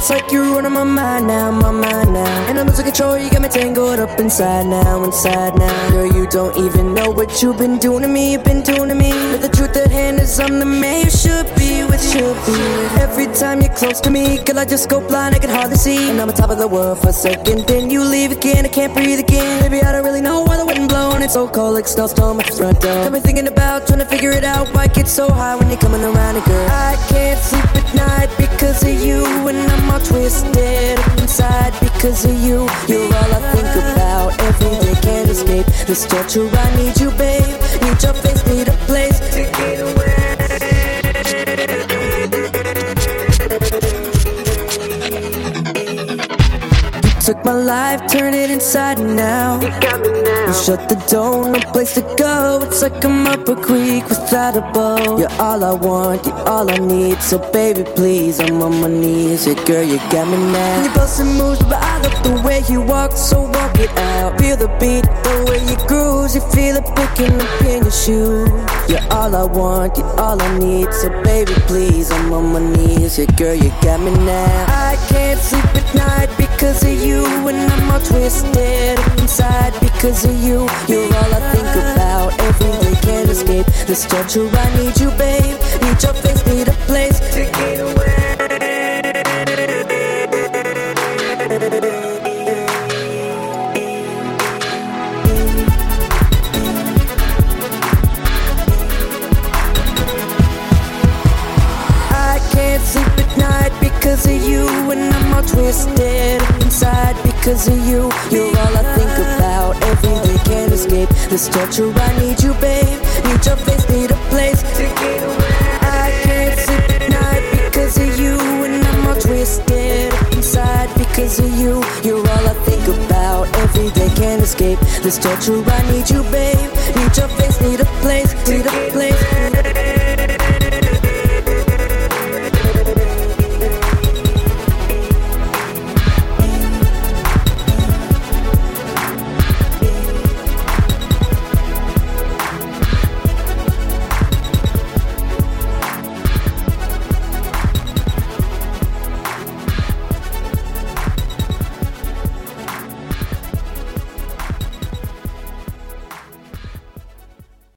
It's like you're running my mind now, my mind now. And I'm losing control, you got me tangled up inside now, inside now. Girl, you don't even know what you've been doing to me, you've been doing to me. But the truth at hand is I'm the man you should be with, should be with. Every time you're close to me, girl, I just go blind, I can hardly see. And I'm on top of the world for a second, then you leave again, I can't breathe again. Baby, I don't really know why the wind blowing, it's so cold like snowstorm at the front door. Got me thinking about trying to figure it out, why get so high when you're coming around and girl, I can't sleep at night because of you. And I'm all twisted up inside because of you. You're all I think about every day, can't escape this torture. I need you, babe, need your face, need a place to get away. Took my life, turn it inside and out. You got me now. You shut the door, no place to go. It's like I'm up a creek without a boat. You're all I want, you're all I need. So baby, please, I'm on my knees. Yeah, girl, you got me now. You bustin' moves, but I love the way you walk, so walk it out. Feel the beat, the way you groove. You feel it picking up in your shoe. You're all I want, you're all I need. So baby, please, I'm on my knees. Yeah, girl, you got me now. I can't sleep at night because of you. And I'm all twisted up inside because of you. You're all I think about every day, can't escape this torture. I need you, babe, need your face, need a place to get away. I can't sleep at night because of you. And I'm all twisted up inside because of you. You're all I think about every day, can't escape this torture. I need you, babe, need your face, need a place to get away. I can't sleep at night because of you. And I'm all twisted up inside because of you. You're all I think about every day, can't escape this torture. I need you, babe, need your face, need a place, need a place.